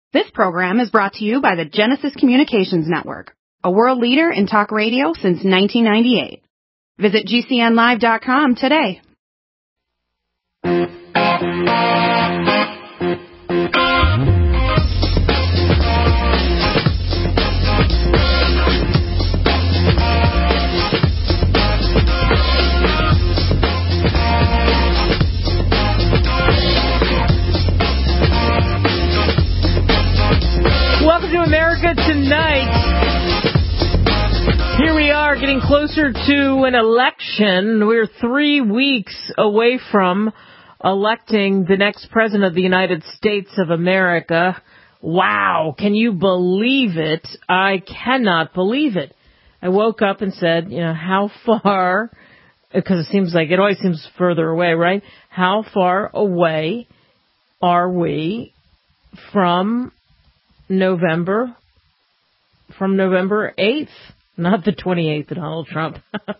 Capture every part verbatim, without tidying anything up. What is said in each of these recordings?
This program is brought to you by the Genesis Communications Network, a world leader in talk radio since nineteen ninety-eight. Visit G C N live dot com today. Welcome to America Tonight. Here we are getting closer to an election. We're three weeks away from electing the next president of the United States of America. Wow, can you believe it? I cannot believe it. I woke up and said, you know, how far, because it seems like it always seems further away, right? How far away are we from November, from November eighth, not the twenty-eighth of Donald Trump.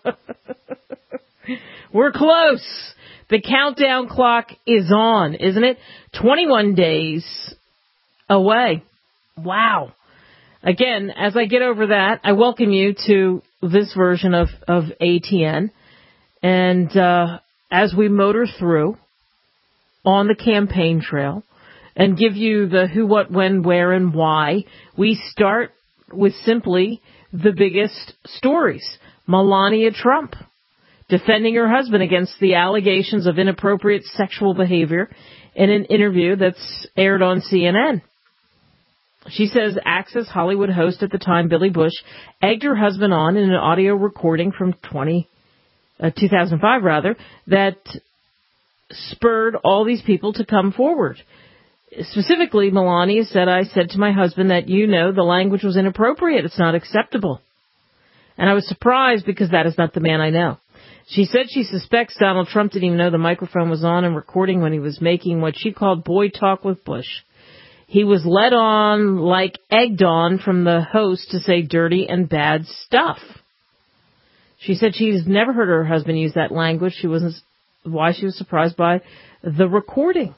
We're close. The countdown clock is on, isn't it? twenty-one days away. Wow. Again, as I get over that, I welcome you to this version of, of A T N. And uh, as we motor through on the campaign trail, and give you the who, what, when, where, and why, we start with simply the biggest stories. Melania Trump defending her husband against the allegations of inappropriate sexual behavior in an interview that's aired on C N N. She says Access Hollywood host at the time, Billy Bush, egged her husband on in an audio recording from twenty, uh, two thousand five, rather, that spurred all these people to come forward. Specifically, Melania said, I said to my husband that, you know, the language was inappropriate. It's not acceptable. And I was surprised because that is not the man I know. She said she suspects Donald Trump didn't even know the microphone was on and recording when he was making what she called boy talk with Bush. He was led on, like egged on, from the host to say dirty and bad stuff. She said she's never heard her husband use that language. She wasn't why she was surprised by the recording.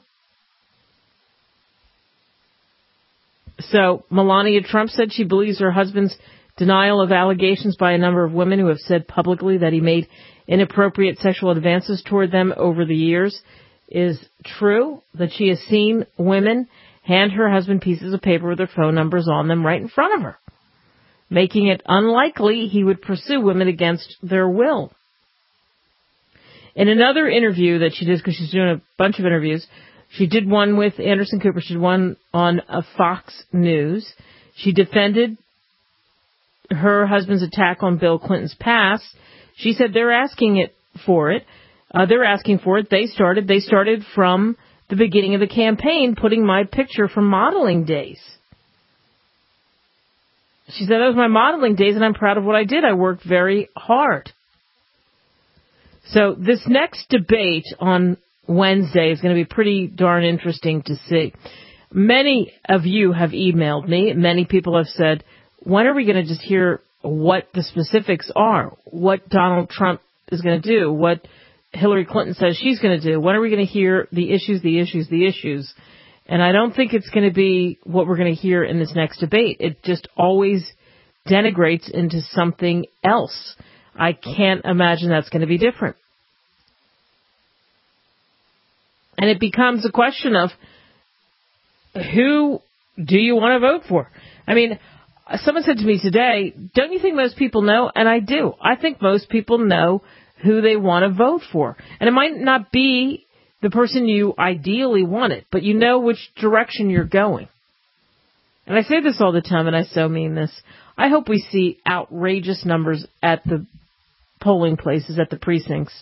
So Melania Trump said she believes her husband's denial of allegations by a number of women who have said publicly that he made inappropriate sexual advances toward them over the years is true, that she has seen women hand her husband pieces of paper with their phone numbers on them right in front of her, making it unlikely he would pursue women against their will. In another interview that she did, because she's doing a bunch of interviews, she did one with Anderson Cooper. She did one on uh, Fox News. She defended her husband's attack on Bill Clinton's past. She said they're asking it for it. Uh, they're asking for it. They started. They started from the beginning of the campaign, putting my picture from modeling days. She said, that was my modeling days, and I'm proud of what I did. I worked very hard. So this next debate on Wednesday is going to be pretty darn interesting to see. Many of you have emailed me. Many people have said, when are we going to just hear what the specifics are? What Donald Trump is going to do? What Hillary Clinton says she's going to do? When are we going to hear the issues, the issues, the issues? And I don't think it's going to be what we're going to hear in this next debate. It just always denigrates into something else. I can't imagine that's going to be different. And it becomes a question of who do you want to vote for? I mean, someone said to me today, don't you think most people know? And I do. I think most people know who they want to vote for. And it might not be the person you ideally wanted, but you know which direction you're going. And I say this all the time, and I so mean this. I hope we see outrageous numbers at the polling places, at the precincts.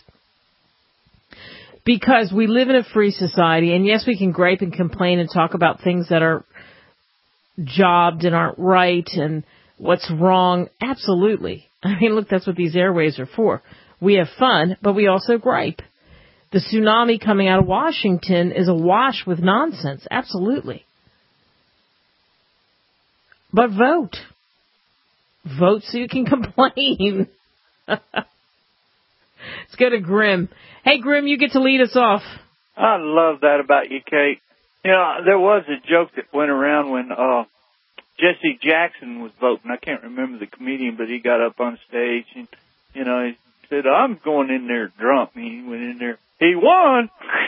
Because we live in a free society, and yes, we can gripe and complain and talk about things that are jobbed and aren't right and what's wrong. Absolutely. I mean, look, that's what these airways are for. We have fun, but we also gripe. The tsunami coming out of Washington is awash with nonsense. Absolutely. But vote. Vote so you can complain. Let's go to Grim. Hey, Grim, you get to lead us off. I love that about you, Kate. Yeah, there was a joke that went around when uh, Jesse Jackson was voting. I can't remember the comedian, but he got up on stage and, you know, he said, I'm going in there drunk. And he went in there. He won!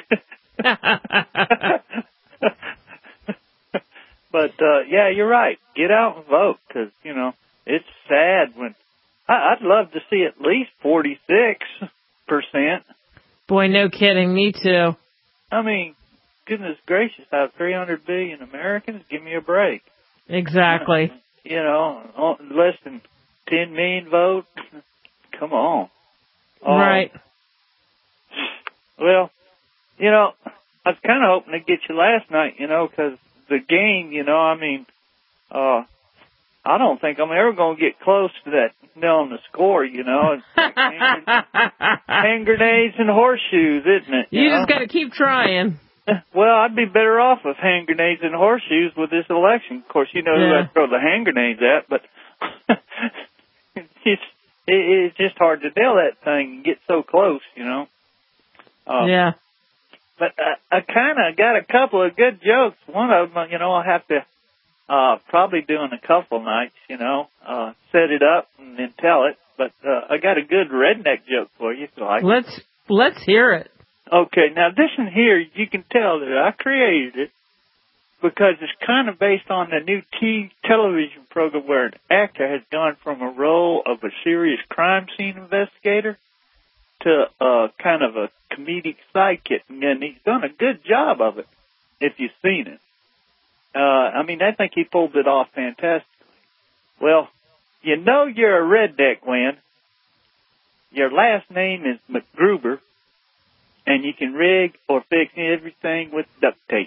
But, uh, yeah, you're right. Get out and vote because, you know, it's sad when I, I'd love to see at least forty-six percent. Boy, no kidding. Me too. I mean, goodness gracious, I have three hundred billion Americans. Give me a break. Exactly. You know, less than ten million vote. Come on. Um, right. Well, you know, I was kind of hoping to get you last night, you know, because the game, you know, I mean, uh, I don't think I'm ever going to get close to that knowing the score, you know. It's like hand, hand grenades and horseshoes, isn't it? You, you just got to keep trying. Well, I'd be better off with hand grenades and horseshoes with this election. Of course, you know yeah. who I'd throw the hand grenades at, but it's it, it's just hard to nail that thing and get so close, you know. Uh, yeah. But I, I kind of got a couple of good jokes. One of them, you know, I'll have to uh, probably do in a couple nights, you know, uh, set it up and then tell it. But uh, I got a good redneck joke for you. So I let's let's hear it. Okay, now this one here, you can tell that I created it because it's kind of based on the new T V television program where an actor has gone from a role of a serious crime scene investigator to uh, kind of a comedic sidekick, and he's done a good job of it, if you've seen it. Uh, I mean, I think he pulled it off fantastically. Well, you know you're a redneck when your last name is McGruber, and you can rig or fix everything with duct tape.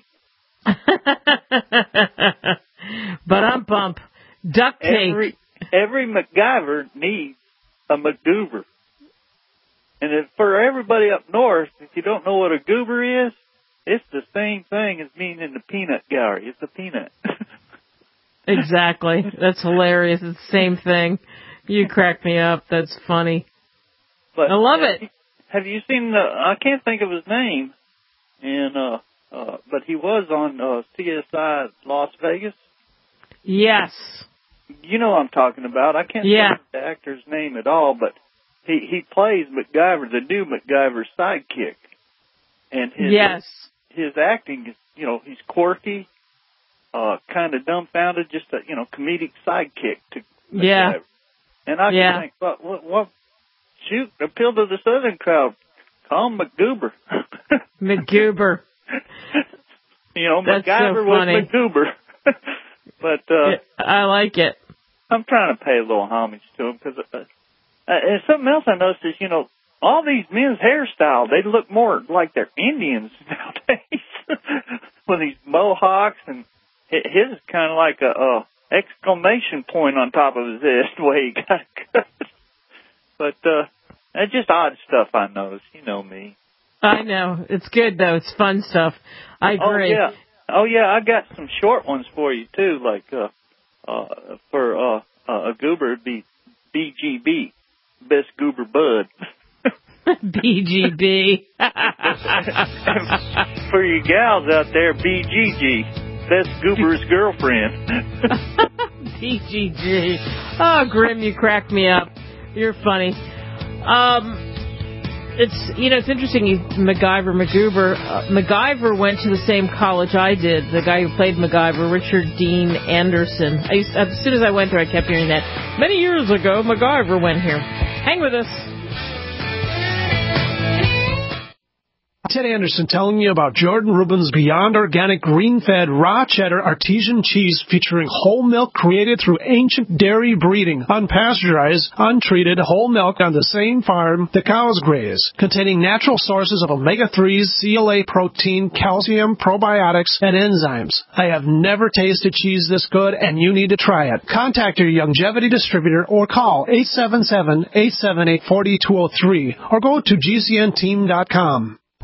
But I'm bump. Duct tape. Every, every MacGyver needs a McGoober. And if for everybody up north, if you don't know what a goober is, it's the same thing as meaning the peanut gallery. It's a peanut. Exactly. That's hilarious. It's the same thing. You crack me up. That's funny. But I love have it. You, have you seen the, I can't think of his name, and uh, uh, but he was on uh, C S I Las Vegas. Yes. You know what I'm talking about. I can't yeah. think of the actor's name at all, but He he plays MacGyver, the new MacGyver sidekick, and his yes. his acting is, you know, he's quirky, uh, kind of dumbfounded, just a you know comedic sidekick to MacGyver. Yeah. And I yeah. can think, what, what what shoot, appeal to the Southern crowd, call him McGoober. McGoober. You know, That's MacGyver so was funny. McGoober. But uh, I like it. I'm trying to pay a little homage to him because. Uh, Uh, and something else I noticed is, you know, all these men's hairstyle, they look more like they're Indians nowadays. With these mohawks, and his is kind of like a, a exclamation point on top of his head, the way he got it cut. But uh, it's just odd stuff I noticed. You know me. I know. It's good, though. It's fun stuff. I agree. Oh, yeah. Oh, yeah, I got some short ones for you, too. Like uh, uh, for uh, uh, a goober, it'd be B G B. Best goober bud. B G B. For you gals out there, B G G. Best goober's girlfriend. B G G. Oh, Grim, you crack me up. You're funny. Um, it's, you know, it's interesting, you, MacGyver, MacGoober. Uh, MacGyver went to the same college I did. The guy who played MacGyver, Richard Dean Anderson. I used, as soon as I went there, I kept hearing that. Many years ago, MacGyver went here. Hang with us. Ted Anderson telling you about Jordan Rubin's Beyond Organic Green-Fed Raw Cheddar Artesian Cheese featuring whole milk created through ancient dairy breeding, unpasteurized, untreated whole milk on the same farm the cows graze, containing natural sources of omega threes, C L A protein, calcium, probiotics, and enzymes. I have never tasted cheese this good, and you need to try it. Contact your Youngevity distributor or call eight seven seven, eight seven eight, four two zero three or go to G C N team dot com.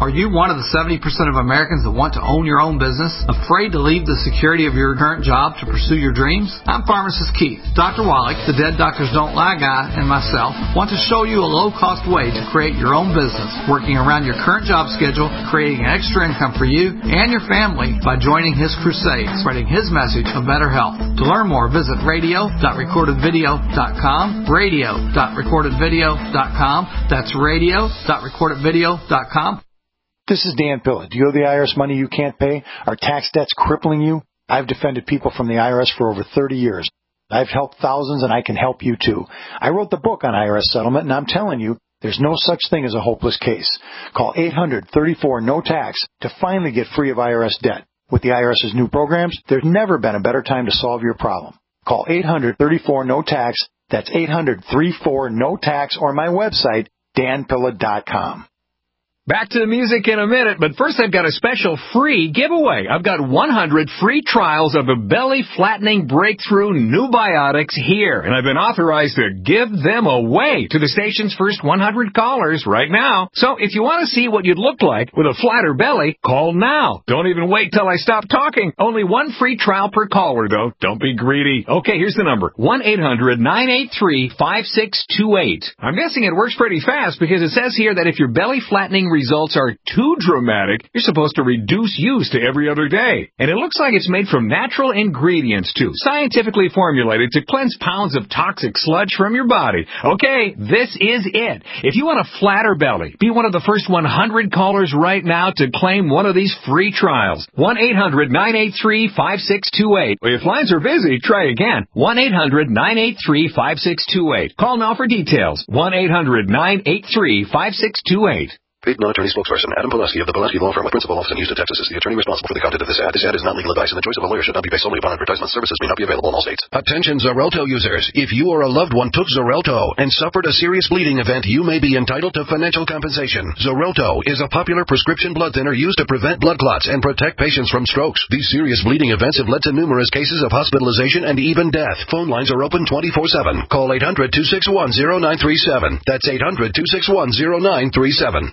Are you one of the seventy percent of Americans that want to own your own business? Afraid to leave the security of your current job to pursue your dreams? I'm Pharmacist Keith. Doctor Wallach, the Dead Doctors Don't Lie guy, and myself want to show you a low-cost way to create your own business, working around your current job schedule, creating extra income for you and your family by joining his crusade, spreading his message of better health. To learn more, visit radio dot recorded video dot com, radio dot recorded video dot com. That's radio dot recorded video dot com. This is Dan Pilla. Do you owe the I R S money you can't pay? Are tax debts crippling you? I've defended people from the I R S for over thirty years. I've helped thousands, and I can help you too. I wrote the book on I R S settlement, and I'm telling you, there's no such thing as a hopeless case. Call eight hundred thirty-four no tax to finally get free of I R S debt. With the IRS's new programs, there's never been a better time to solve your problem. Call eight hundred thirty-four no tax. That's eight hundred thirty-four no tax, or my website, dan pilla dot com. Back to the music in a minute, but first I've got a special free giveaway. I've got one hundred free trials of the belly-flattening breakthrough Nubiotics here, and I've been authorized to give them away to the station's first one hundred callers right now. So if you want to see what you'd look like with a flatter belly, call now. Don't even wait till I stop talking. Only one free trial per caller, though. Don't be greedy. Okay, here's the number. one eight hundred nine eight three five six two eight. I'm guessing it works pretty fast because it says here that if your belly-flattening results are too dramatic, you're supposed to reduce use to every other day. And it looks like it's made from natural ingredients, too, scientifically formulated to cleanse pounds of toxic sludge from your body. Okay, this is it. If you want a flatter belly, be one of the first one hundred callers right now to claim one of these free trials. one eight hundred nine eight three five six two eight. If lines are busy, try again. one eight hundred nine eight three five six two eight. Call now for details. one eight hundred nine eight three five six two eight. Paid non-attorney spokesperson Adam Pulaski of the Pulaski Law Firm with principal office in Houston, Texas, is the attorney responsible for the content of this ad. This ad is not legal advice, and the choice of a lawyer should not be based solely upon advertisement. Services may not be available in all states. Attention Xarelto users. If you or a loved one took Xarelto and suffered a serious bleeding event, you may be entitled to financial compensation. Xarelto is a popular prescription blood thinner used to prevent blood clots and protect patients from strokes. These serious bleeding events have led to numerous cases of hospitalization and even death. Phone lines are open twenty-four seven. Call eight hundred two six one zero nine three seven. That's eight hundred two six one zero nine three seven.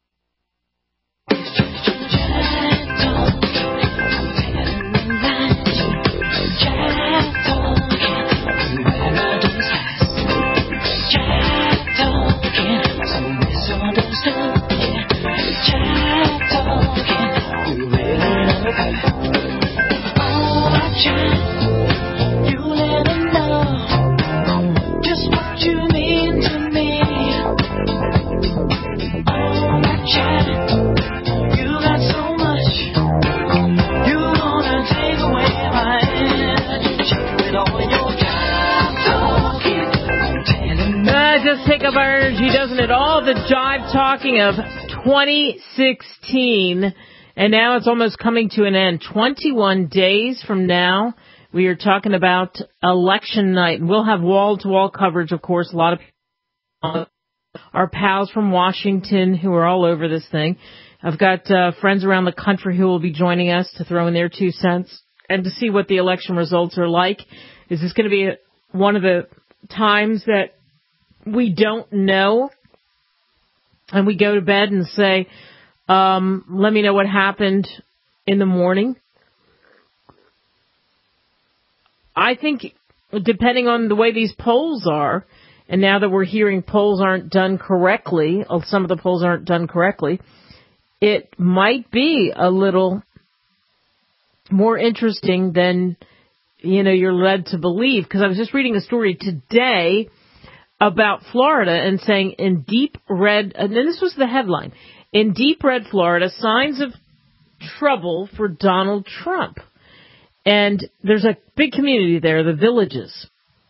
Take up our energy, doesn't it? All the jive talking of twenty sixteen, and now it's almost coming to an end. twenty-one days from now, we are talking about election night, and we'll have wall-to-wall coverage, of course. A lot of people, our pals from Washington who are all over this thing. I've got uh, friends around the country who will be joining us to throw in their two cents and to see what the election results are like. Is this going to be a, one of the times that we don't know, and we go to bed and say, um, let me know what happened in the morning? I think, depending on the way these polls are, and now that we're hearing polls aren't done correctly, or some of the polls aren't done correctly, it might be a little more interesting than, you know, you're led to believe. Because I was just reading a story today about Florida and saying in deep red, and then this was the headline, in deep red Florida, signs of trouble for Donald Trump. And there's a big community there, the Villages.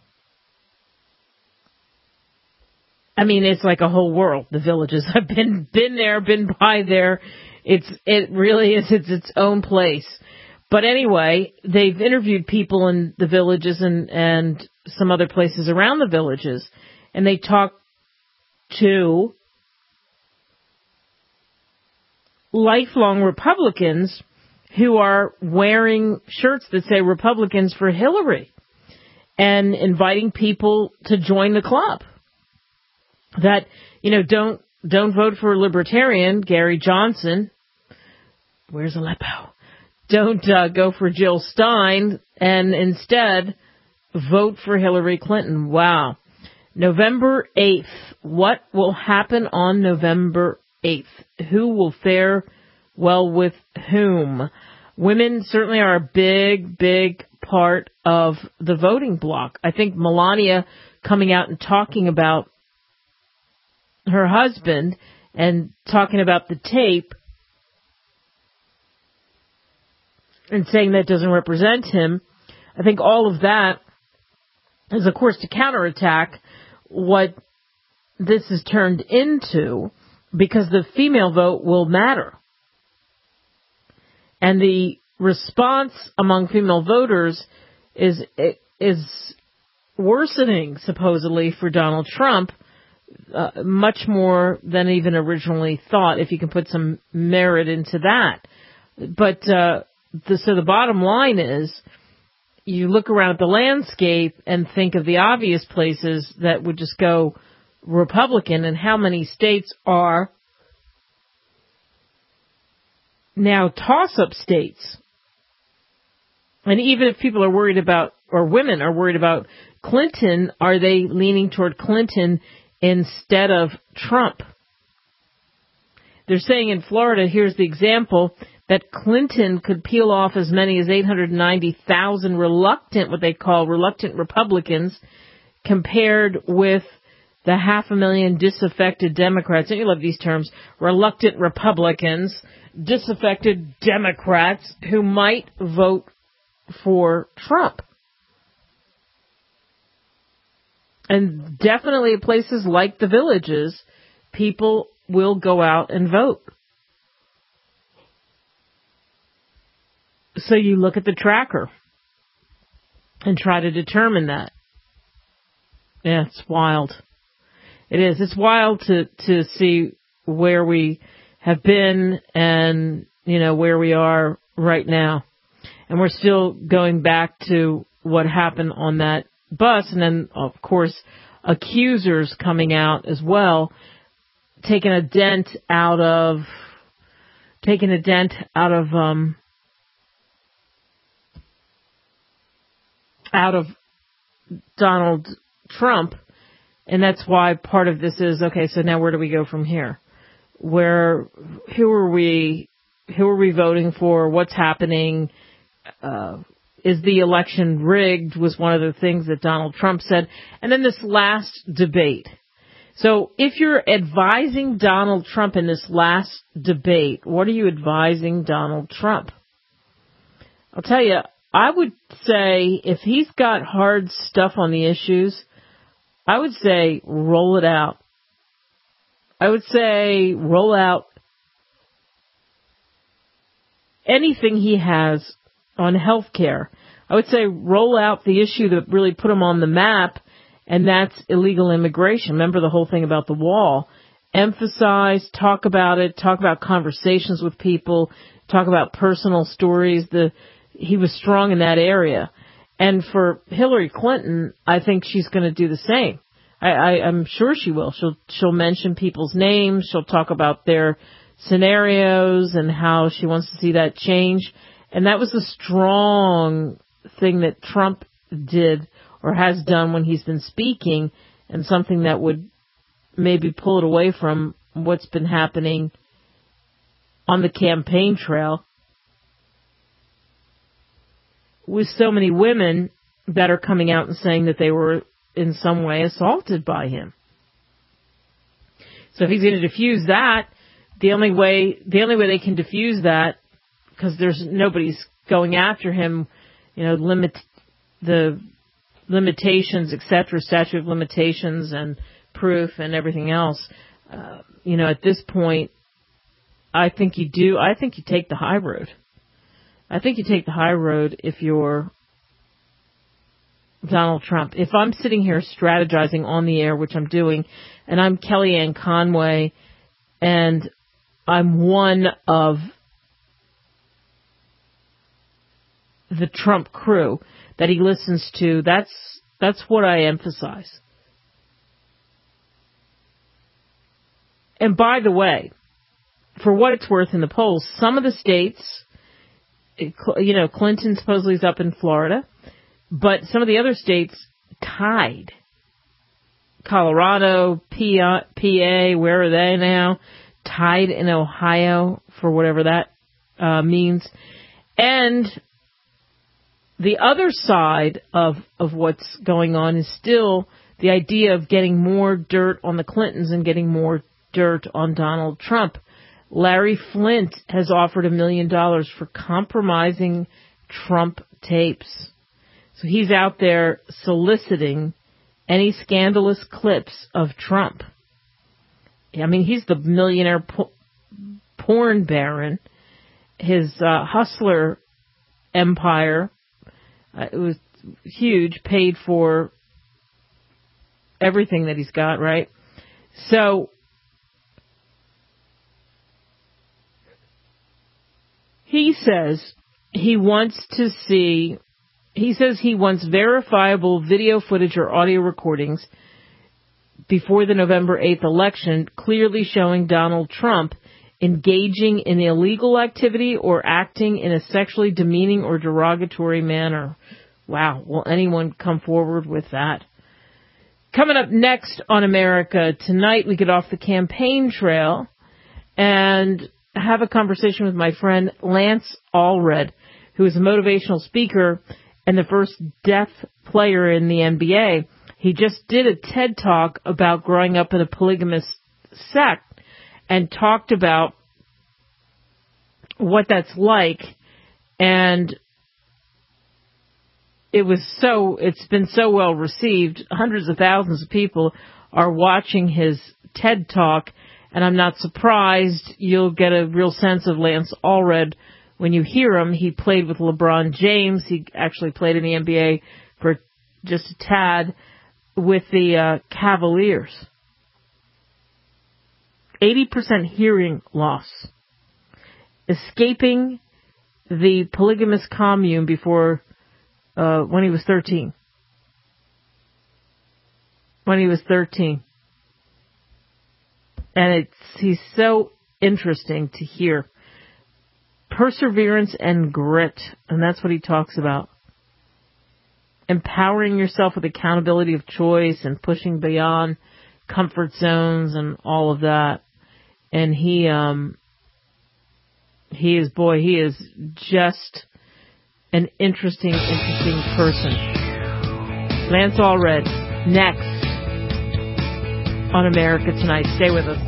I mean, it's like a whole world, the Villages. I've been been there, been by there. It's it really is it's its own place. But anyway, they've interviewed people in the Villages and, and some other places around the Villages. And they talk to lifelong Republicans who are wearing shirts that say Republicans for Hillary and inviting people to join the club. That, you know, don't don't vote for Libertarian Gary Johnson. Where's Aleppo? Don't uh, go for Jill Stein, and instead vote for Hillary Clinton. Wow. November eighth. What will happen on November eighth? Who will fare well with whom? Women certainly are a big, big part of the voting bloc. I think Melania coming out and talking about her husband and talking about the tape and saying that doesn't represent him, I think all of that is, of course, to counterattack what this is turned into, because the female vote will matter. And the response among female voters is is worsening, supposedly, for Donald Trump, uh, much more than even originally thought, if you can put some merit into that. But uh, the, so the bottom line is, you look around at the landscape and think of the obvious places that would just go Republican, and how many states are now toss-up states. And even if people are worried about, or women are worried about Clinton, are they leaning toward Clinton instead of Trump? They're saying in Florida, here's the example, that Clinton could peel off as many as eight hundred ninety thousand reluctant, what they call reluctant Republicans, compared with the half a million disaffected Democrats. And you love these terms, reluctant Republicans, disaffected Democrats who might vote for Trump. And definitely at places like the Villages, people will go out and vote. So you look at the tracker and try to determine that. Yeah, it's wild. It is. It's wild to, to see where we have been and, you know, where we are right now. And we're still going back to what happened on that bus. And then, of course, accusers coming out as well, taking a dent out of, taking a dent out of, um, out of Donald Trump. And that's why part of this is, okay, so now where do we go from here? Where, who are we, who are we voting for? What's happening? Uh, is the election rigged? Was one of the things that Donald Trump said. And then this last debate. So if you're advising Donald Trump in this last debate, what are you advising Donald Trump? I'll tell you, I would say if he's got hard stuff on the issues, I would say roll it out. I would say roll out anything he has on health care. I would say roll out the issue that really put him on the map, and that's illegal immigration. Remember the whole thing about the wall. Emphasize, talk about it, talk about conversations with people, talk about personal stories. The He was strong in that area. And for Hillary Clinton, I think she's going to do the same. I, I, I'm sure she will. She'll she'll mention people's names. She'll talk about their scenarios and how she wants to see that change. And that was a strong thing that Trump did or has done when he's been speaking, and something that would maybe pull it away from what's been happening on the campaign trail with so many women that are coming out and saying that they were in some way assaulted by him. So if he's going to diffuse that, the only way the only way they can diffuse that, because there's nobody's going after him, you know, limit the limitations, et cetera, statute of limitations and proof and everything else. Uh, you know, at this point, I think you do. I think you take the high road. I think you take the high road if you're Donald Trump. If I'm sitting here strategizing on the air, which I'm doing, and I'm Kellyanne Conway, and I'm one of the Trump crew that he listens to, that's that's what I emphasize. And by the way, for what it's worth in the polls, some of the states, you know, Clinton supposedly is up in Florida, but some of the other states tied. Colorado, P A, where are they now? Tied in Ohio, for whatever that uh, means. And the other side of, of what's going on is still the idea of getting more dirt on the Clintons and getting more dirt on Donald Trump. Larry Flint has offered a million dollars for compromising Trump tapes. So he's out there soliciting any scandalous clips of Trump. I mean, he's the millionaire po- porn baron. His uh, hustler empire, uh, it was huge, paid for everything that he's got, right? So he says he wants to see, he says he wants verifiable video footage or audio recordings before the November eighth election, clearly showing Donald Trump engaging in illegal activity or acting in a sexually demeaning or derogatory manner. Wow. Will anyone come forward with that? Coming up next on America Tonight, we get off the campaign trail and have a conversation with my friend Lance Allred, who is a motivational speaker and the first deaf player in the N B A. He just did a TED Talk about growing up in a polygamous sect and talked about what that's like. And it was so, it's been so well received. Hundreds of thousands of people are watching his TED Talk, and I'm not surprised. You'll get a real sense of Lance Allred when you hear him. He played with LeBron James. He actually played in the N B A for just a tad with the uh, Cavaliers. eighty percent hearing loss. Escaping the polygamous commune before, uh, when he was thirteen. When he was thirteen. And it's, he's so interesting to hear. Perseverance and grit. And that's what he talks about. Empowering yourself with accountability of choice and pushing beyond comfort zones and all of that. And he, um, he is, boy, he is just an interesting, interesting person. Lance Allred, next on America Tonight. Stay with us.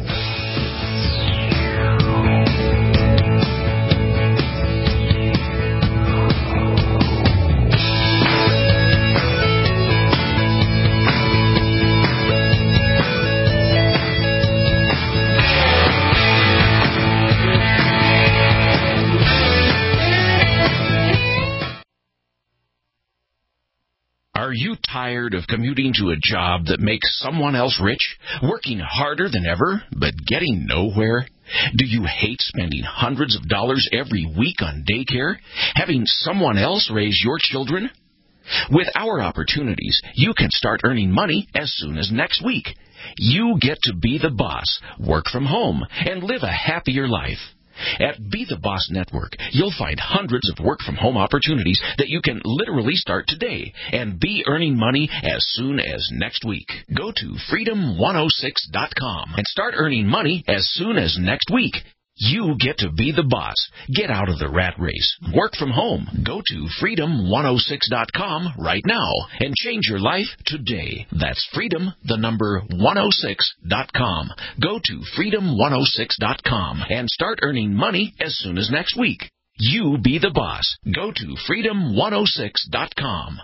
Are you tired of commuting to a job that makes someone else rich, working harder than ever, but getting nowhere? Do you hate spending hundreds of dollars every week on daycare, having someone else raise your children? With our opportunities, you can start earning money as soon as next week. You get to be the boss, work from home, and live a happier life. At Be the Boss Network, you'll find hundreds of work-from-home opportunities that you can literally start today and be earning money as soon as next week. Go to freedom one oh six dot com and start earning money as soon as next week. You get to be the boss. Get out of the rat race. Work from home. Go to freedom one oh six dot com right now and change your life today. That's freedom, the number one oh six dot com. Go to freedom one oh six dot com and start earning money as soon as next week. You be the boss. Go to freedom one oh six dot com.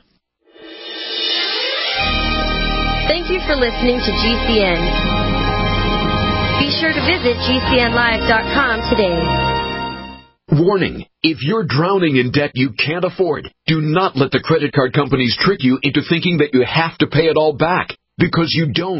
Thank you for listening to G C N. Be sure to visit G C N live dot com today. Warning. If you're drowning in debt you can't afford, do not let the credit card companies trick you into thinking that you have to pay it all back, because you don't.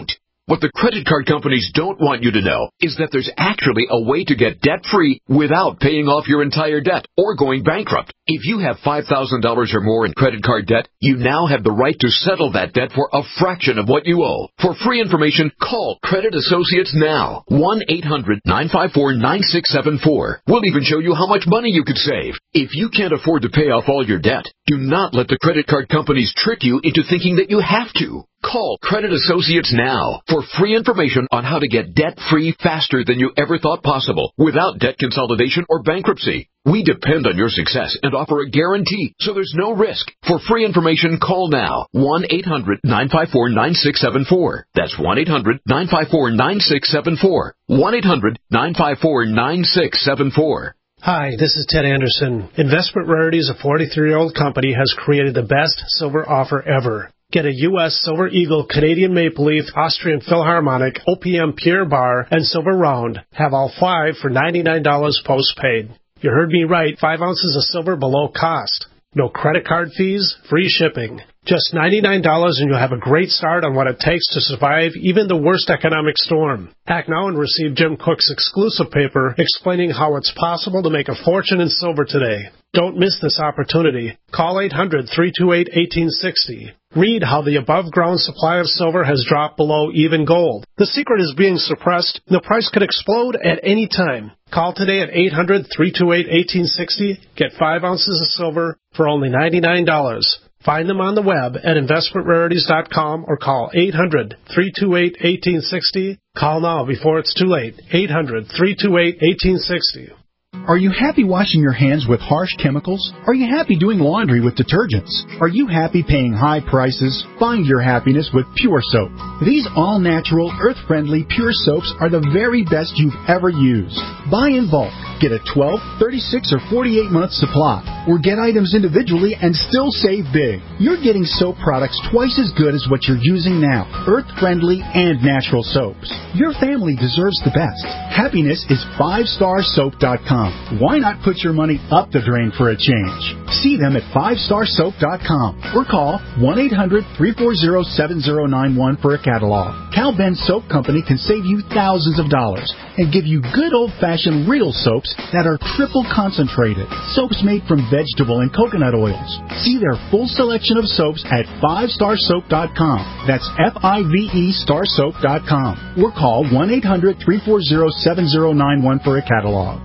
What the credit card companies don't want you to know is that there's actually a way to get debt-free without paying off your entire debt or going bankrupt. If you have five thousand dollars or more in credit card debt, you now have the right to settle that debt for a fraction of what you owe. For free information, call Credit Associates now. one eight hundred nine five four nine six seven four. We'll even show you how much money you could save. If you can't afford to pay off all your debt, do not let the credit card companies trick you into thinking that you have to. Call Credit Associates now for free information on how to get debt-free faster than you ever thought possible without debt consolidation or bankruptcy. We depend on your success and offer a guarantee, so there's no risk. For free information, call now. one eight hundred nine five four nine six seven four. That's one eight hundred nine five four nine six seven four. one eight hundred nine five four nine six seven four. Hi, this is Ted Anderson. Investment Rarities, a forty-three-year-old company, has created the best silver offer ever. Get a U S Silver Eagle, Canadian Maple Leaf, Austrian Philharmonic, O P M Pure Bar, and Silver Round. Have all five for ninety-nine dollars postpaid. You heard me right, five ounces of silver below cost. No credit card fees, free shipping. Just ninety-nine dollars and you'll have a great start on what it takes to survive even the worst economic storm. Act now and receive Jim Cook's exclusive paper explaining how it's possible to make a fortune in silver today. Don't miss this opportunity. Call eight hundred three two eight one eight six zero. Read how the above-ground supply of silver has dropped below even gold. The secret is being suppressed, and the price could explode at any time. Call today at eight hundred three two eight one eight six zero. Get five ounces of silver for only ninety-nine dollars. Find them on the web at investment rarities dot com or call eight hundred three two eight one eight six zero. Call now before it's too late. eight hundred three two eight one eight six zero. Are you happy washing your hands with harsh chemicals? Are you happy doing laundry with detergents? Are you happy paying high prices? Find your happiness with Pure Soap. These all-natural, earth-friendly Pure Soaps are the very best you've ever used. Buy in bulk. Get a twelve, thirty-six, or forty-eight month supply. Or get items individually and still save big. You're getting soap products twice as good as what you're using now. Earth-friendly and natural soaps. Your family deserves the best. Happiness is five star soap dot com. Why not put your money up the drain for a change? See them at five star soap dot com or call one eight hundred three four zero seven zero nine one for a catalog. Cal Ben Soap Company can save you thousands of dollars and give you good old-fashioned real soaps that are triple concentrated. Soaps made from vegetable and coconut oils. See their full selection of soaps at five star soap dot com. That's F I V E star soap dot com. Or call one eight hundred three four zero seven zero nine one for a catalog.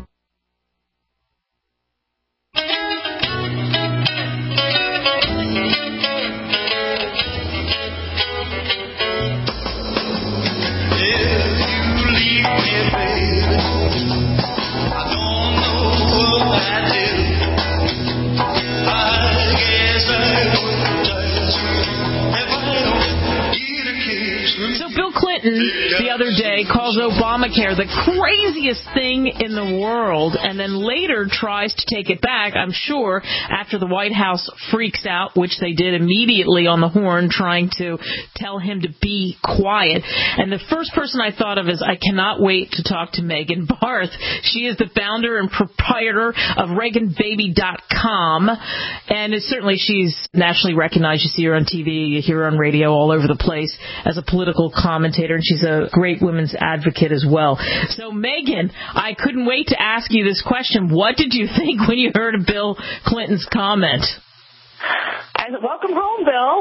So Bill Clinton the other day calls Obamacare the craziest thing in the world and then later tries to take it back, I'm sure, after the White House freaks out, which they did immediately on the horn, trying to tell him to be quiet. And the first person I thought of is I cannot wait to talk to Megan Barth. She is the founder and proprietor of Reagan Baby dot com, and it's certainly she's nationally recognized. You see her on T V, you hear her on radio, all over the place as a political commentator, and she's a great women's advocate as well. So, Megan, I couldn't wait to ask you this question. What did you think when you heard of Bill Clinton's comment? I said, welcome home, Bill.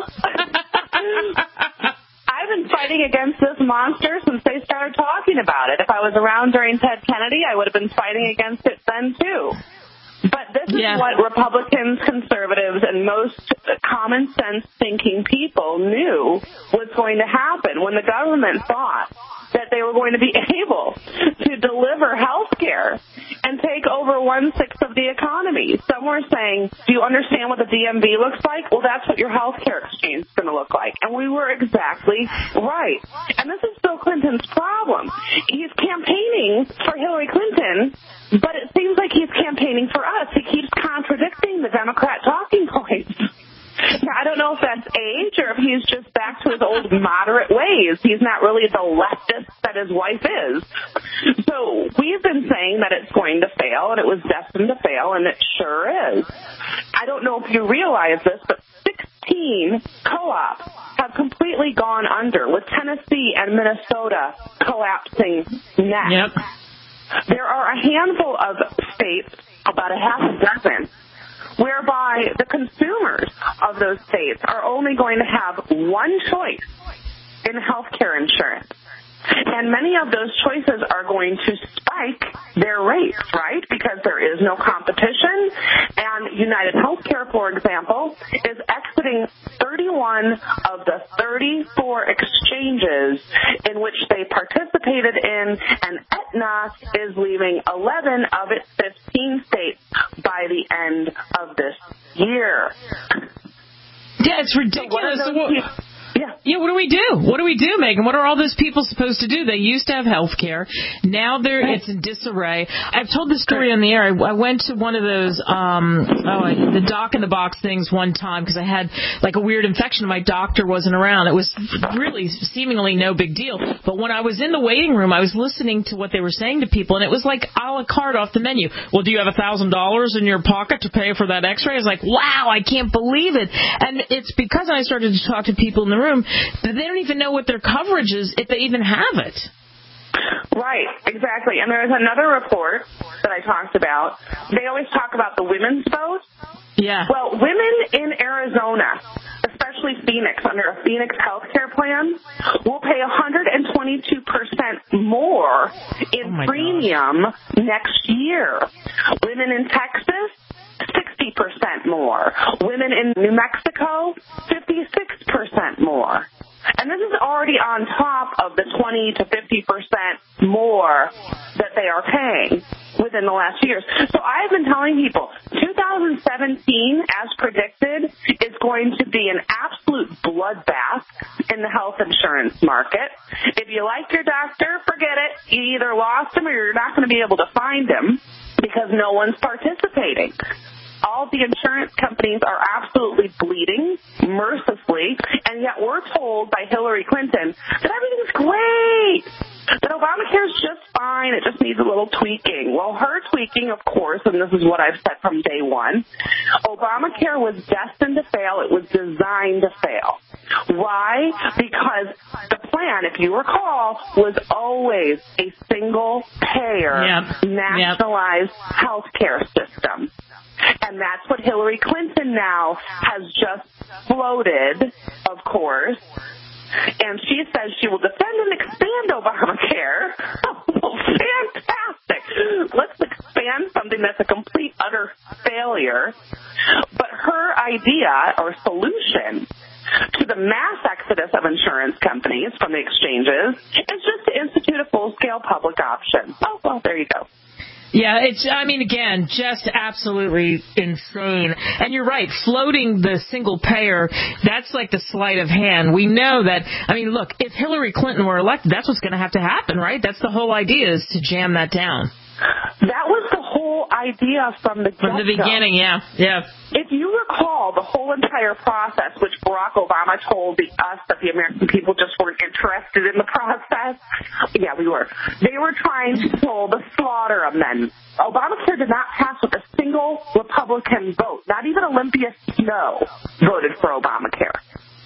I've been fighting against this monster since they started talking about it. If I was around during Ted Kennedy, I would have been fighting against it then, too. But this is yeah. what Republicans, conservatives, and most common sense thinking people knew was going to happen when the government thought that they were going to be able to deliver health care and take over one-sixth of the economy. Some were saying, do you understand what the D M V looks like? Well, that's what your health care exchange is going to look like. And we were exactly right. And this is Bill Clinton's problem. He's campaigning for Hillary Clinton, but it seems like he's campaigning for us. He keeps contradicting the Democrat talking points. Now, I don't know if that's age or if he's just back to his old moderate ways. He's not really the leftist that his wife is. So we've been saying that it's going to fail, and it was destined to fail, and it sure is. I don't know if you realize this, but sixteen co-ops have completely gone under, with Tennessee and Minnesota collapsing next. Yep. There are a handful of states, about a half a dozen, whereby the consumers of those states are only going to have one choice in health care insurance. And many of those choices are going to spike their rates, right? Because there is no competition. And United Healthcare, for example, is exiting thirty-one of the thirty-four exchanges in which they participated in, and Aetna is leaving eleven of its fifteen states by the end of this year. Yeah, it's ridiculous. So what are those Yeah. Yeah, what do we do? What do we do, Megan? What are all those people supposed to do? They used to have health care. Now they're right. It's in disarray. I've told this story on the air. I, I went to one of those, um, oh, the doc in the box things one time because I had like a weird infection. My doctor wasn't around. It was really seemingly no big deal. But when I was in the waiting room, I was listening to what they were saying to people, and it was like a la carte off the menu. Well, do you have a thousand dollars in your pocket to pay for that x-ray? I was like, wow, I can't believe it. And it's because I started to talk to people in the room that they don't even know what their coverage is if they even have it. Right, exactly. And there's another report that I talked about. They always talk about the women's vote. Yeah. Well, women in Arizona, especially Phoenix, under a Phoenix healthcare plan, will pay one hundred twenty-two percent more in oh premium gosh. next year. Women in Texas, sixty percent more. Women in New Mexico, fifty-six percent more. And this is already on top of the twenty to fifty percent more that they are paying within the last years. So I've been telling people twenty seventeen, as predicted, is going to be an absolute bloodbath in the health insurance market. If you like your doctor, forget it. You either lost him or you're not going to be able to find him because no one's participating. All the insurance companies are absolutely bleeding mercilessly, and yet we're told by Hillary Clinton that everything's great, that Obamacare is just fine, it just needs a little tweaking. Well, her tweaking, of course, and this is what I've said from day one, Obamacare was destined to fail. It was designed to fail. Why? Because the plan, if you recall, was always a single-payer, yep. nationalized yep. health care system. And that's what Hillary Clinton now has just floated, of course. And she says she will defend and expand Obamacare. Oh, fantastic. Let's expand something that's a complete, utter failure. But her idea or solution to the mass exodus of insurance companies from the exchanges is just to institute a full-scale public option. Oh, well, there you go. Yeah, it's, I mean, again, just absolutely insane. And you're right, floating the single payer, that's like the sleight of hand. We know that, I mean, look, if Hillary Clinton were elected, that's what's going to have to happen, right? That's the whole idea, is to jam that down. That was the whole idea from the From the beginning, yeah, yeah. If you recall the whole entire process, which Barack Obama told the, us that the American people just weren't interested in the process, yeah, we were. They were trying to pull the Slaughter Amendment. Obamacare did not pass with a single Republican vote. Not even Olympia Snowe voted for Obamacare.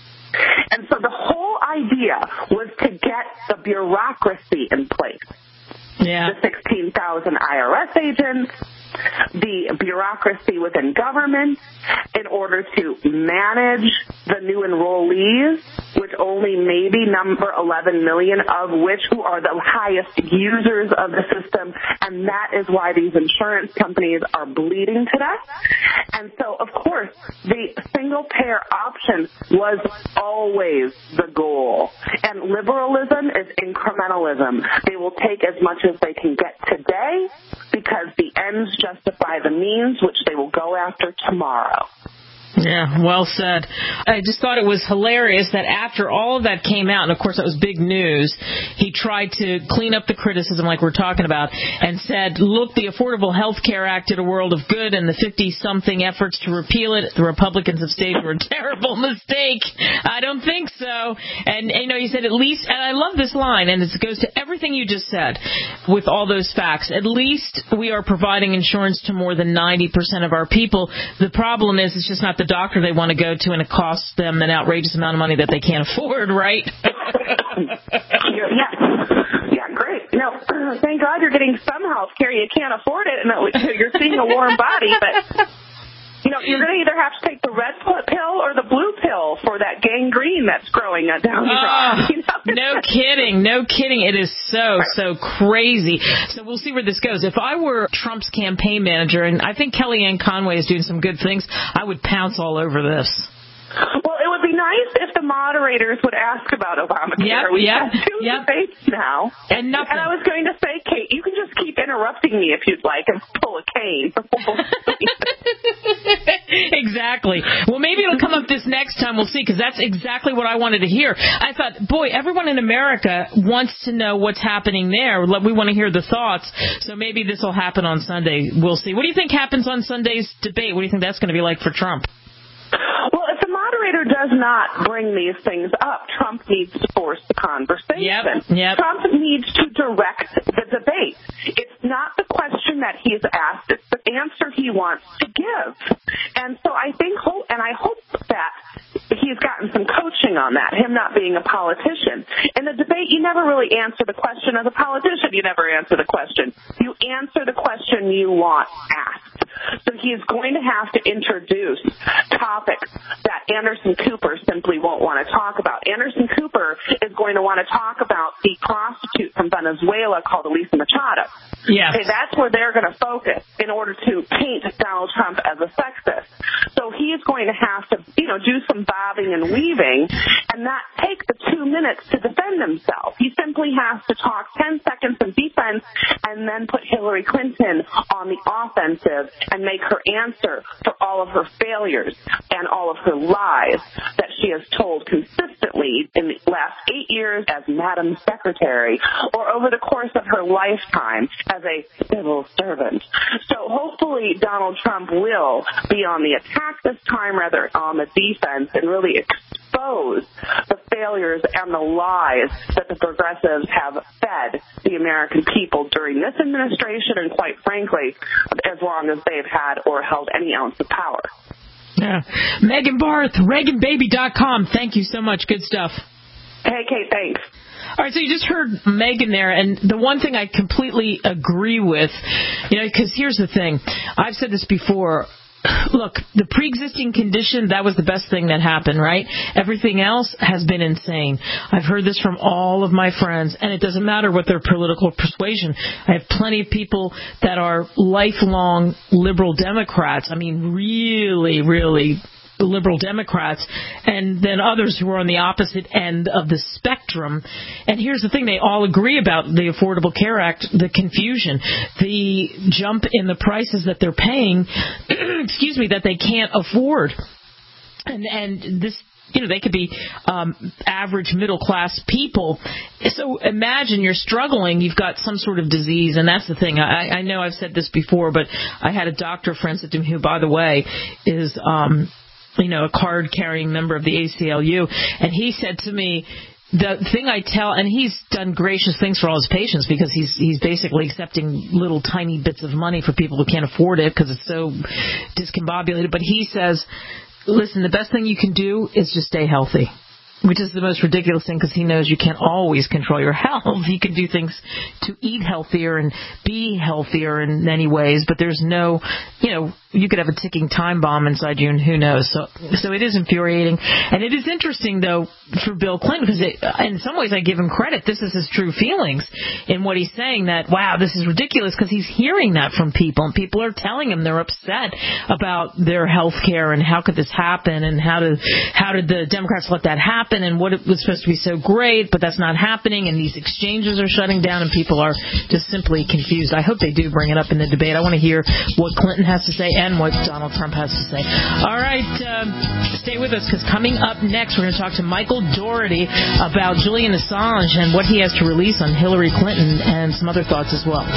And so the whole idea was to get the bureaucracy in place. Yeah. The sixteen thousand I R S agents, the bureaucracy within government, in order to manage the new enrollees, which only maybe number eleven million of which who are the highest users of the system, and that is why these insurance companies are bleeding to death. And so, of course, the single-payer option was always the goal. And liberalism is incrementalism. They will take as much as they can get today because the ends justify the means, which they will go after tomorrow. Yeah, well said. I just thought it was hilarious that after all of that came out, and of course that was big news, he he tried to clean up the criticism like we're talking about and said, look, the Affordable Health Care Act did a world of good, and the fifty-something efforts to repeal it, the Republicans have staged were a terrible mistake. I don't think so. And, you know, he said at least, and I love this line, and it goes to everything you just said with all those facts, at least we are providing insurance to more than ninety percent of our people. The problem is it's just not the doctor they want to go to, and it costs them an outrageous amount of money that they can't afford, right? yeah. Yeah, great. You know, thank God you're getting some health care. You can't afford it, and that you're seeing a warm body, but... You know, you're going to either have to take the red pill or the blue pill for that gangrene that's growing down your arm. You know? No kidding. No kidding. It is so, so crazy. So we'll see where this goes. If I were Trump's campaign manager, and I think Kellyanne Conway is doing some good things, I would pounce all over this. Well, it would be nice if the moderators would ask about Obamacare. Yep, We've yep, had two yep. debates now. And nothing. And I was going to say, Kate, you can just keep interrupting me if you'd like and pull a cane. Exactly. Well, maybe it'll come up this next time. We'll see, because that's exactly what I wanted to hear. I thought, boy, everyone in America wants to know what's happening there. We want to hear the thoughts. So maybe this will happen on Sunday. We'll see. What do you think happens on Sunday's debate? What do you think that's going to be like for Trump? Well, if the moderator does not bring these things up, Trump needs to force the conversation. Yep, yep. Trump needs to direct the debate. It's not the question that he's asked, it's the answer he wants to give. And so I think, and I hope that he's gotten some coaching on that, him not being a politician. In the debate, you never really answer the question. As a politician, you never answer the question. You answer the question you want asked. So he's going to have to introduce topics that Anderson Cooper simply won't want to talk about. Anderson Cooper is going to want to talk about the prostitute from Venezuela called Elisa Machado. Yes. Okay, that's where they're going to focus in order to paint Donald Trump as a sexist. So he's going to have to, you know, do some bobbing and weaving and not take the two minutes to defend himself. He simply has to talk ten seconds in defense and then put Hillary Clinton on the offensive and make her answer for all of her failures and all of her lies that she has told consistently in the last eight years as Madam Secretary or over the course of her lifetime as a civil servant. So hopefully Donald Trump will be on the attack this time rather on the defense and really expose the failures and the lies that the progressives have fed the American people during this administration and, quite frankly, as long as they've had or held any ounce of power. Yeah. Megan Barth, Reagan Baby dot com. Thank you so much. Good stuff. Hey, Kate, thanks. All right, so you just heard Megan there, and the one thing I completely agree with, you know, because here's the thing. I've said this before. Look, the pre-existing condition, that was the best thing that happened, right? Everything else has been insane. I've heard this from all of my friends, and it doesn't matter what their political persuasion. I have plenty of people that are lifelong liberal Democrats. I mean, really, really liberal Democrats, and then others who are on the opposite end of the spectrum. And here's the thing, they all agree about the Affordable Care Act, the confusion, the jump in the prices that they're paying, excuse me, that they can't afford. And and this, you know, they could be um, average middle-class people. So imagine you're struggling, you've got some sort of disease, and that's the thing. I, I know I've said this before, but I had a doctor friend said to me, who, by the way, is um, you know, a card-carrying member of the A C L U, and he said to me, the thing I tell, and he's done gracious things for all his patients because he's he's basically accepting little tiny bits of money for people who can't afford it because it's so discombobulated, but he says, listen, the best thing you can do is just stay healthy. Which is the most ridiculous thing because he knows you can't always control your health. You can do things to eat healthier and be healthier in many ways, but there's no, you know, you could have a ticking time bomb inside you and who knows. So so it is infuriating. And it is interesting, though, for Bill Clinton because it, in some ways I give him credit. This is his true feelings in what he's saying that, wow, this is ridiculous because he's hearing that from people and people are telling him they're upset about their health care and how could this happen and how did, how did the Democrats let that happen? And what it was supposed to be so great, but that's not happening, and these exchanges are shutting down, and people are just simply confused. I hope they do bring it up in the debate. I want to hear what Clinton has to say. and what Donald Trump has to say. All right, um, stay with us, because coming up next, we're going to talk to Michael Dougherty about Julian Assange and what he has to release on Hillary Clinton and some other thoughts as well.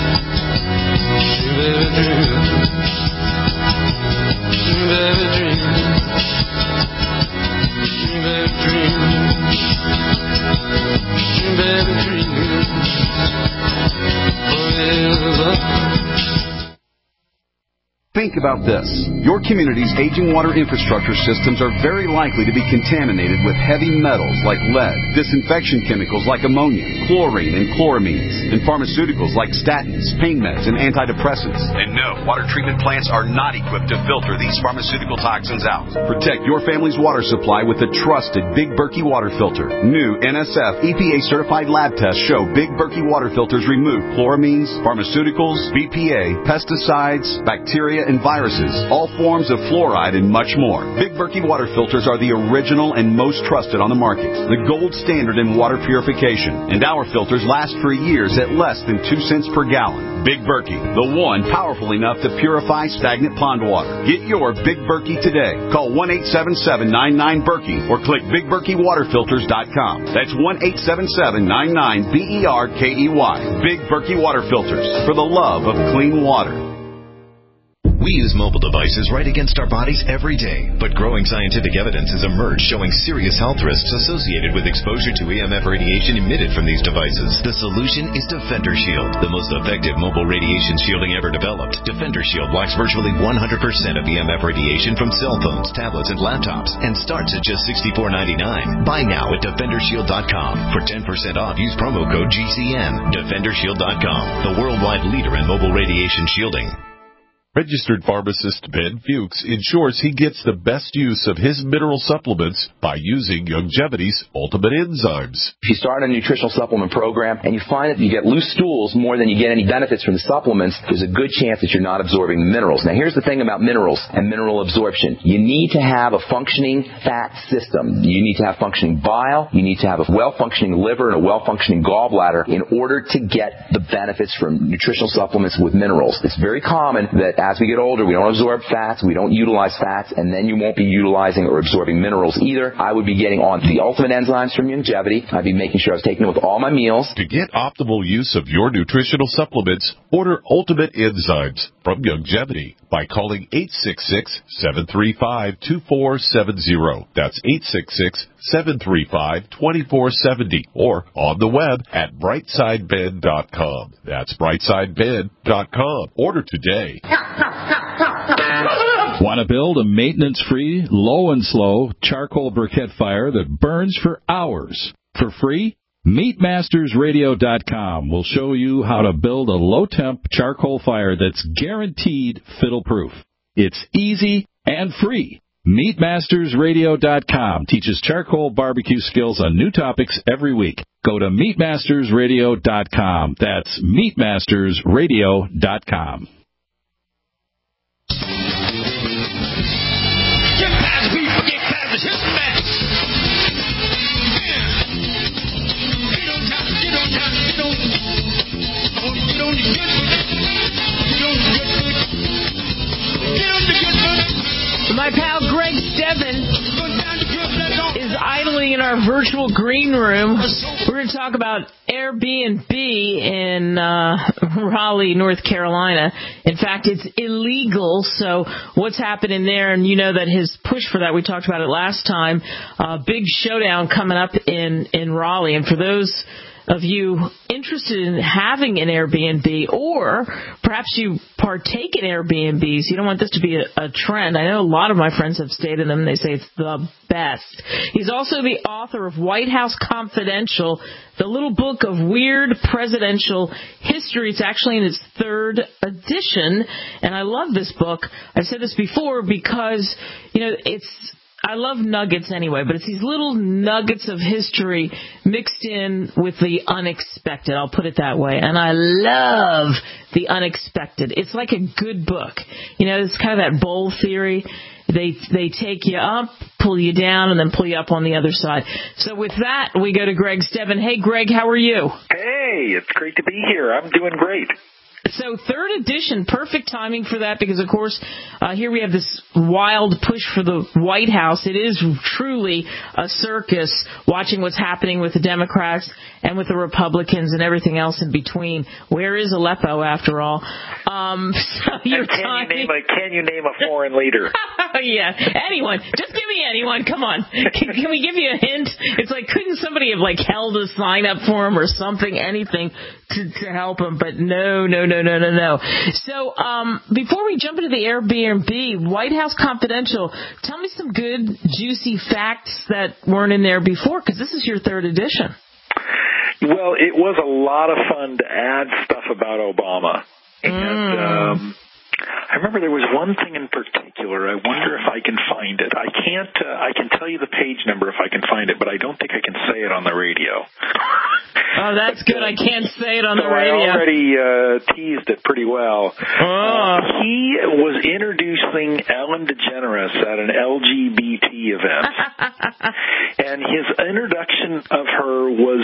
Think about this. Your community's aging water infrastructure systems are very likely to be contaminated with heavy metals like lead, disinfection chemicals like ammonia, chlorine and chloramines, and pharmaceuticals like statins, pain meds, and antidepressants. And no, water treatment plants are not equipped to filter these pharmaceutical toxins out. Protect your family's water supply with the trusted Big Berkey water filter. New N S F E P A certified lab tests show Big Berkey water filters remove chloramines, pharmaceuticals, B P A, pesticides, bacteria, and viruses, all forms of fluoride, and much more. Big Berkey water filters are the original and most trusted on the market, the gold standard in water purification, and our filters last for years at less than two cents per gallon. Big Berkey, the one powerful enough to purify stagnant pond water. Get your Big Berkey today. Call one eight seven seven, nine nine, Berkey or click big berkey water filters dot com. That's one eight seven seven, nine nine, B E R K E Y. Big Berkey water filters, for the love of clean water. We use mobile devices right against our bodies every day, but growing scientific evidence has emerged showing serious health risks associated with exposure to E M F radiation emitted from these devices. The solution is Defender Shield, the most effective mobile radiation shielding ever developed. Defender Shield blocks virtually one hundred percent of E M F radiation from cell phones, tablets, and laptops, and starts at just sixty-four ninety-nine. Buy now at defender shield dot com. For ten percent off, use promo code G C N. defender shield dot com, the worldwide leader in mobile radiation shielding. Registered pharmacist Ben Fuchs ensures he gets the best use of his mineral supplements by using Youngevity's Ultimate Enzymes. If you start a nutritional supplement program and you find that you get loose stools more than you get any benefits from the supplements, there's a good chance that you're not absorbing the minerals. Now, here's the thing about minerals and mineral absorption. You need to have a functioning fat system. You need to have functioning bile. You need to have a well-functioning liver and a well-functioning gallbladder in order to get the benefits from nutritional supplements with minerals. It's very common that as we get older, we don't absorb fats, we don't utilize fats, and then you won't be utilizing or absorbing minerals either. I would be getting on the Ultimate Enzymes from Youngevity. I'd be making sure I was taking it with all my meals. To get optimal use of your nutritional supplements, order Ultimate Enzymes from Youngevity by calling eight six six, seven three five, two four seven zero. That's eight six six, seven three five, two four seven zero. Or on the web at brightside ben dot com. That's brightside ben dot com. Order today. Want to build a maintenance-free, low and slow charcoal briquette fire that burns for hours for free? meat masters radio dot com will show you how to build a low-temp charcoal fire that's guaranteed fiddle-proof. It's easy and free. meat masters radio dot com teaches charcoal barbecue skills on new topics every week. Go to meat masters radio dot com. That's meat masters radio dot com. My pal Greg Stebbin is idling in our virtual green room. We're going to talk about Airbnb in uh, Raleigh, North Carolina. In fact, it's illegal, so what's happening there? And you know that his push for that, we talked about it last time, uh, big showdown coming up in, in Raleigh. And for those of you interested in having an Airbnb, or perhaps you partake in Airbnbs, you don't want this to be a, a trend. I know a lot of my friends have stayed in them. They say it's the best. He's also the author of White House Confidential, the little book of weird presidential history. It's actually in its third edition, and I love this book. I've said this before because, you know, it's I love nuggets anyway, but it's these little nuggets of history mixed in with the unexpected. I'll put it that way. And I love the unexpected. It's like a good book. You know, it's kind of that bowl theory. They they take you up, pull you down, and then pull you up on the other side. So with that, we go to Greg Stebbin. Hey, Greg, how are you? Hey, it's great to be here. I'm doing great. So third edition, perfect timing for that because, of course, uh, here we have this wild push for the White House. It is truly a circus watching what's happening with the Democrats and with the Republicans and everything else in between. Where is Aleppo, after all? Um, so you're can, talking... you name a, can you name a foreign leader? Yeah, anyone. Just give me anyone. Come on. Can, can we give you a hint? It's like, couldn't somebody have, like, held a sign up for him or something, anything to, to help him? But no, no, no, no, no, no. So um, before we jump into the Airbnb, White House Confidential, tell me some good, juicy facts that weren't in there before, because this is your third edition. Well, it was a lot of fun to add stuff about Obama. And mm. um, I remember there was one thing in particular. I wonder if I can find it. I can't. Uh, I can tell you the page number if I can find it, but I don't think I can say it on the radio. Oh, that's good. I can't say it on so the radio. I already uh, teased it pretty well. Oh. Uh, he was introducing Ellen DeGeneres at an L G B T event, and his introduction of her was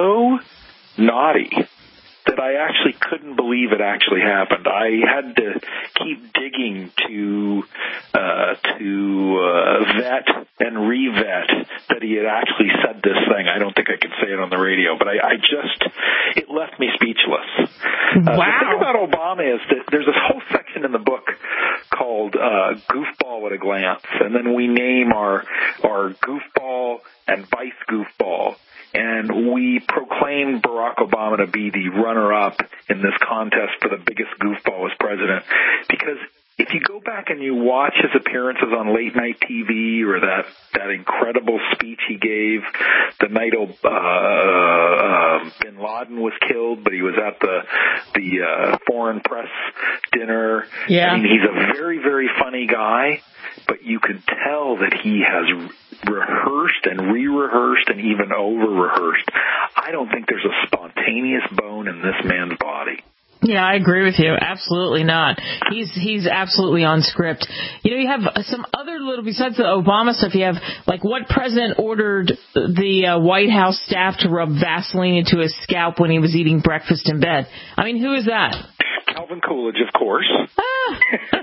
so naughty that I actually couldn't believe it actually happened. I had to keep digging to uh, to uh, vet and re-vet that he had actually said this thing. I don't think I can say it on the radio, but I, I just, it left me speechless. Uh, wow. The thing about Obama is that there's this whole section in the book called uh, Goofball at a Glance, and then we name our, our goofball and vice goofball. And we proclaimed Barack Obama to be the runner-up in this contest for the biggest goofball as president. Because if you go back and you watch his appearances on late-night T V or that, that incredible speech he gave the night uh, uh, Bin Laden was killed, but he was at the the uh, foreign press dinner. Yeah. I mean, he's a very, very funny guy, but you can tell that he has rehearsed and re-rehearsed and even over-rehearsed. I don't think there's a spontaneous bone in this man's body. Yeah, I agree with you. Absolutely not. He's he's absolutely on script. You know, you have some other little, besides the Obama stuff, you have, like, what president ordered the uh, White House staff to rub Vaseline into his scalp when he was eating breakfast in bed? I mean, who is that? Calvin Coolidge, of course. Ah.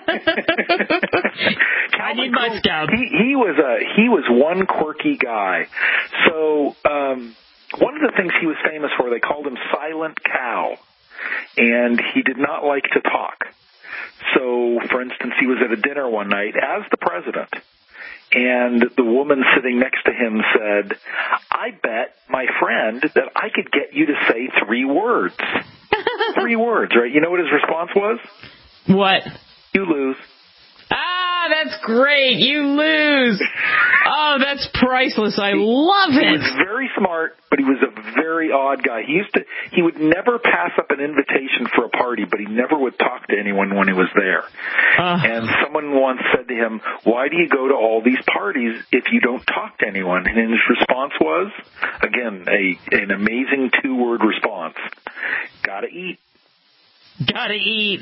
I need my scalp. He, he was a he was one quirky guy. So um, one of the things he was famous for, they called him Silent Cow, and he did not like to talk. So, for instance, he was at a dinner one night as the president, and the woman sitting next to him said, "I bet my friend that I could get you to say three words." Three words, right? You know what his response was? What? You lose. Ah, that's great. You lose. Oh, that's priceless. I love it. He was very smart, but he was a very odd guy. He used to, he would never pass up an invitation for a party, but he never would talk to anyone when he was there. Uh, and someone once said to him, "Why do you go to all these parties if you don't talk to anyone?" And his response was, again, a an amazing two-word response: "Gotta eat." Gotta eat.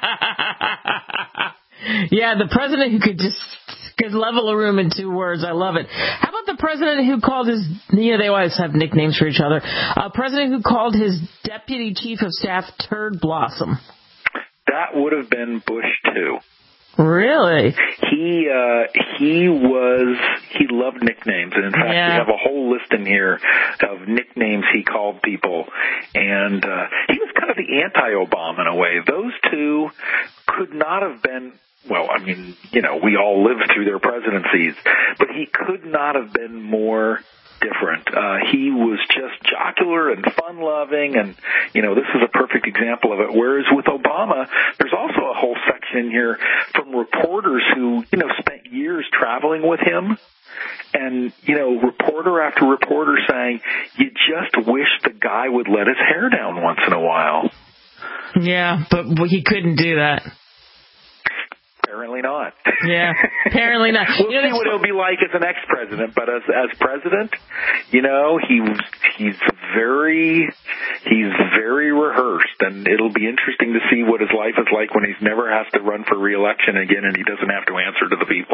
Yeah, the president who could just could level a room in two words. I love it. How about the president who called his, you know, they always have nicknames for each other. A uh, president who called his deputy chief of staff Turd Blossom. That would have been Bush, too. Really? He uh, he was he loved nicknames, and in fact, yeah. we have a whole list in here of nicknames he called people. And uh, he was kind of the anti-Obama in a way. Those two could not have been. Well, I mean, you know, we all lived through their presidencies, but he could not have been more different. Uh, he was just jocular and fun-loving, and, you know, this is a perfect example of it. Whereas with Obama, there's also a whole section in here from reporters who, you know, spent years traveling with him, and, you know, reporter after reporter saying, you just wish the guy would let his hair down once in a while. Yeah, but he couldn't do that. Apparently not. Yeah, apparently not. We'll you know, see what it'll be like as an ex-president, but as as president, you know, he he's very he's very rehearsed, and it'll be interesting to see what his life is like when he's never has to run for re-election again, and he doesn't have to answer to the people.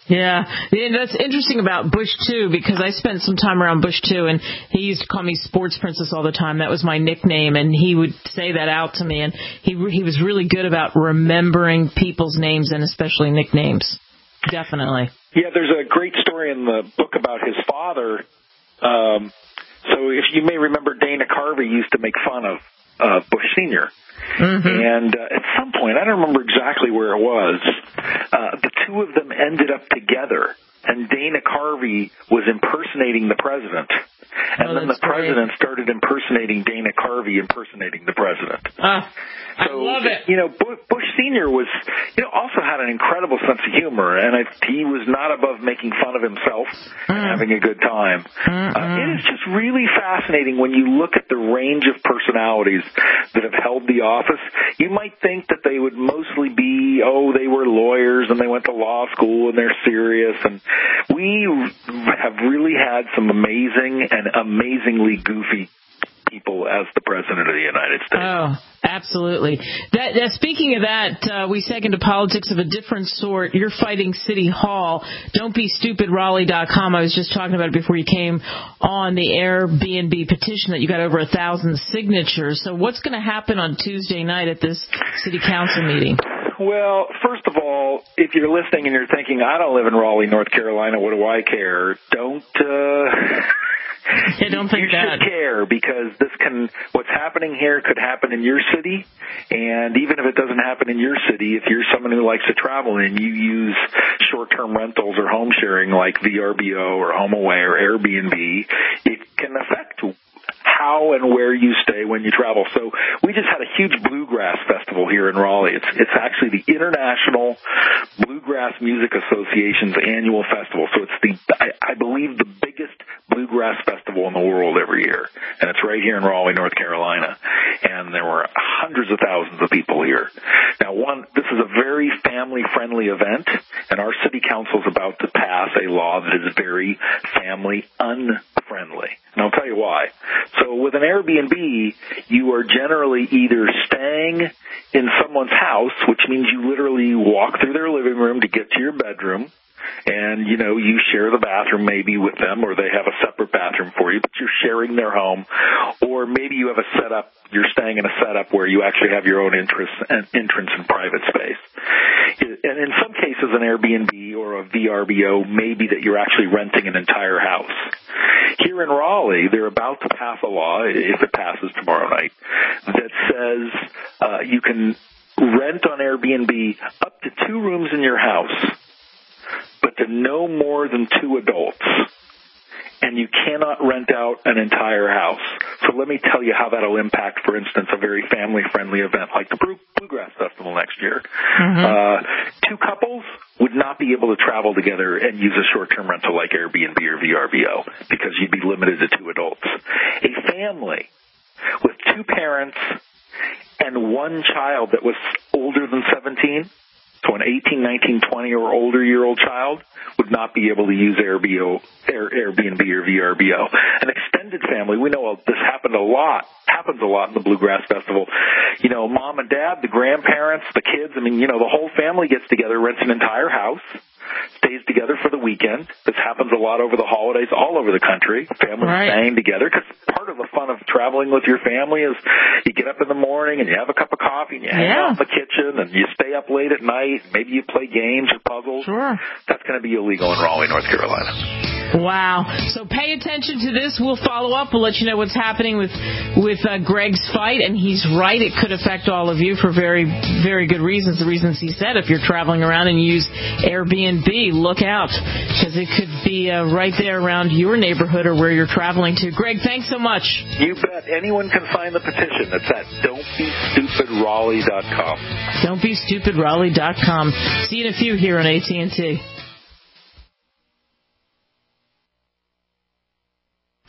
Yeah. yeah, that's interesting about Bush, too, because I spent some time around Bush, too, and he used to call me Sports Princess all the time. That was my nickname, and he would say that out to me, and he he was really good about remembering people's names and especially nicknames. Definitely. Yeah, there's a great story in the book about his father. Um, so if you may remember, Dana Carvey used to make fun of uh, Bush Senior Mm-hmm. And uh, at some point, I don't remember exactly where it was, uh, the two of them ended up together, and Dana Carvey was impersonating the president. And oh, then the president great. started impersonating Dana Carvey, impersonating the president. Uh, I so, love it. You know, Bush Senior was, you know, also had an incredible sense of humor, and I, he was not above making fun of himself mm. and having a good time. Uh, it is just really fascinating when you look at the range of personalities that have held the office. You might think that they would mostly be, oh, they were lawyers and they went to law school and they're serious, and we have really had some amazing and amazingly goofy people as the President of the United States. Oh, absolutely. That, that, speaking of that, uh, we seg into politics of a different sort. You're fighting City Hall. Don't be stupid Raleigh dot com. I was just talking about it before you came on, the Airbnb petition that you got over a thousand signatures. So what's going to happen on Tuesday night at this City Council meeting? Well, first of all, if you're listening and you're thinking, I don't live in Raleigh, North Carolina, what do I care? Don't, uh... I don't think you that. should care, because this can, what's happening here could happen in your city, and even if it doesn't happen in your city, if you're someone who likes to travel and you use short-term rentals or home sharing like V R B O or HomeAway or Airbnb, it can affect how and where you stay when you travel. So we just had a huge bluegrass festival here in Raleigh. It's it's actually the International Bluegrass Music Association's annual festival. So it's the, I, I believe, the biggest bluegrass festival in the world every year. And it's right here in Raleigh, North Carolina. And there were hundreds of thousands of people here. Now, one, this is a very family-friendly event, and our city council is about to pass a law that is very family-unfriendly. And I'll tell you why. So with an Airbnb, you are generally either staying in someone's house, which means you literally walk through their living room to get to your bedroom, and, you know, you share the bathroom maybe with them, or they have a separate bathroom for you, but you're sharing their home. Or maybe you have a setup, you're staying in a setup where you actually have your own interest and entrance and private space. And in some cases, an Airbnb or a V R B O may be that you're actually renting an entire house. Here in Raleigh, they're about to pass a law, if it passes tomorrow night, that says uh, you can rent on Airbnb up to two rooms in your house, but to no more than two adults. And you cannot rent out an entire house. So let me tell you how that will impact, for instance, a very family-friendly event like the Bluegrass Festival next year. Mm-hmm. Uh, two couples would not be able to travel together and use a short-term rental like Airbnb or V R B O because you'd be limited to two adults. A family with two parents and one child that was older than seventeen, so an eighteen, nineteen, twenty or older year old child would not be able to use Airbnb or V R B O. An extended family, we know this happened a lot, happens a lot in the Bluegrass Festival. You know, mom and dad, the grandparents, the kids, I mean, you know, the whole family gets together, rents an entire house, stays together for the weekend. This happens a lot over the holidays all over the country. Families right. staying together, because part of the fun of traveling with your family is you get up in the morning and you have a cup of coffee and you hang yeah. out in the kitchen and you stay up late at night. Maybe you play games or puzzles. Sure. That's going to be illegal in Raleigh, North Carolina. Wow. So pay attention to this. We'll follow up. We'll let you know what's happening with with uh, Greg's fight. And he's right. It could affect all of you for very, very good reasons. The reasons he said, if you're traveling around and you use Airbnb, look out, because it could be uh, right there around your neighborhood or where you're traveling to. Greg, thanks so much. You bet. Anyone can sign the petition. It's at don't be stupid Raleigh dot com. don't be stupid Raleigh dot com. See you in a few here on A T and T.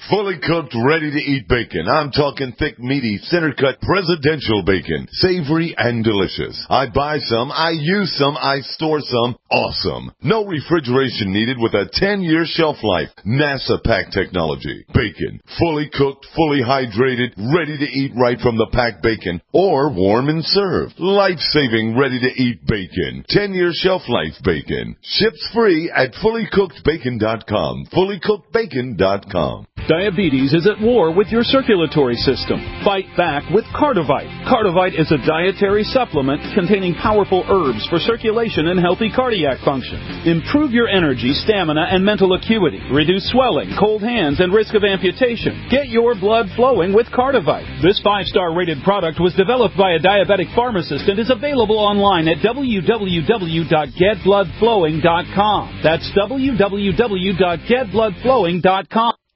fully cooked, ready-to-eat bacon. I'm talking thick, meaty, center-cut presidential bacon. Savory and delicious. I buy some, I use some, I store some. Awesome. No refrigeration needed with a ten-year shelf life. NASA pack technology. Bacon. Fully cooked, fully hydrated, ready to eat right from the packed bacon. Or warm and served. Life-saving, ready-to-eat bacon. ten-year shelf life bacon. Ships free at fully cooked bacon dot com. fully cooked bacon dot com. Diabetes is at war with your circulatory system. Fight back with Cardivite. Cardivite is a dietary supplement containing powerful herbs for circulation and healthy cardiac function. Improve your energy, stamina, and mental acuity. Reduce swelling, cold hands, and risk of amputation. Get your blood flowing with Cardivite. This five-star rated product was developed by a diabetic pharmacist and is available online at w w w dot get blood flowing dot com. That's w w w dot get blood flowing dot com.